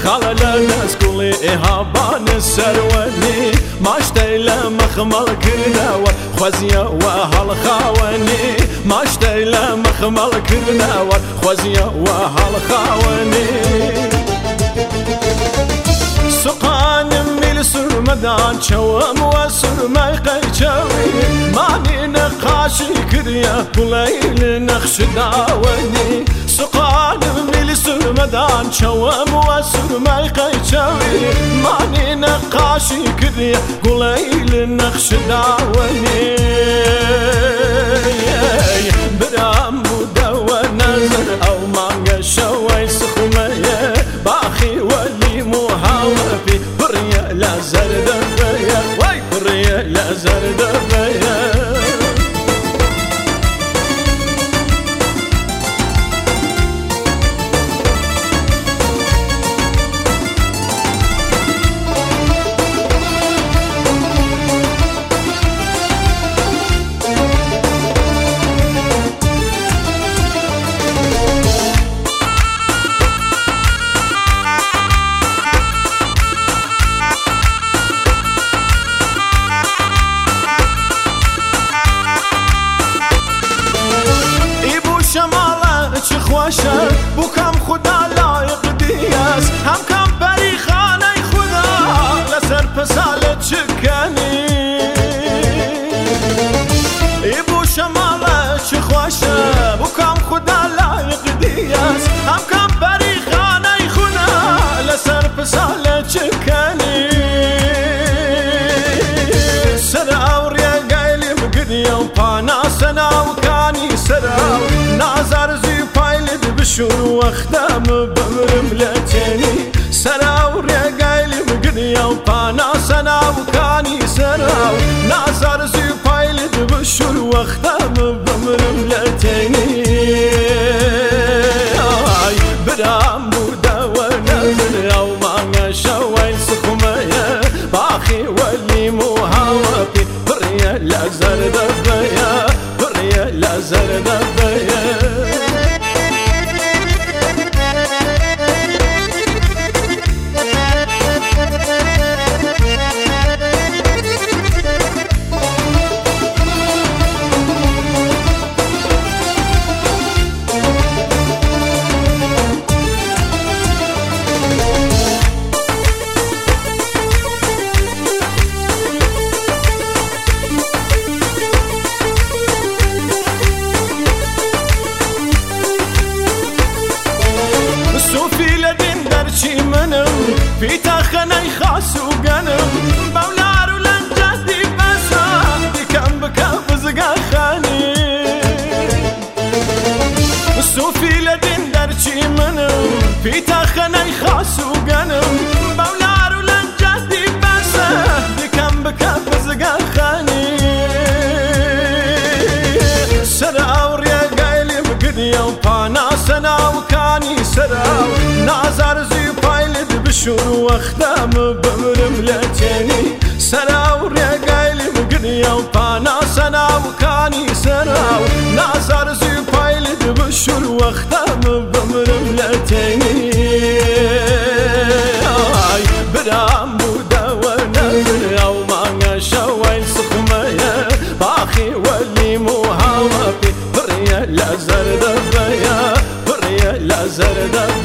خاله نسكولي هابان السروني ماشتي لمخمل كرناوة خوزيا وهالخاوني ماشتي لمخمل كرناوة خوزيا وهالخاوني سقان ميل سرمدان شوام وسرمي قيشوي ماني نقاشي كريا قليل نخش داوني سقان ميل سرمدان شوام وسرمي قيشوي ماني نقاشي كريا قليل نخش داوني برام بدو نظر او مانجا شوي سخمية باخي ولي مهاوفي بريا لا زرد بيا واي بريا لا زرد بيا خوشه بو کم خدا لایق دیاز هم کم بری خانه خدا لسر پسال چکنی ای بو شماله چه خوشه بو کم خدا لایق دیاز هم کم بری خانه خدا لسر پسال چکنی سراو ریا گیلی بگدیم پانا سناو کانی سراو نازار زی بشور وختم بمرم لتني سراو رجالي مقنيا وبانا سنا وكاني سراو نازار زي بايلد بشور وختم بمرم لتني برام بودا ونزل او ما شوي سخمية باخي ولي مهاوفي بريا لا زرد بيا بريا لا زرد بيا في تخني خاص وقنم بولار ولنجدي بسادي كم بكف زقا خاني الصوفي لدين درشي منم في تخني خاص وقنم بولار ولنجدي بسادي كم بكف زقا خاني سراو ريقايلي مقديا وبانا سنا وكاني سراو نازار زي بشور وختم بمرم لتني سراو رجالي مقنيا وبانا سنا وكاني سراو نازار زي بايلد بشور وختم بمرم لتني برام بودا ونزل او ما شوي سخمية باخي ولي مهاوفي بريا لا زرد بيا بريا لا زرد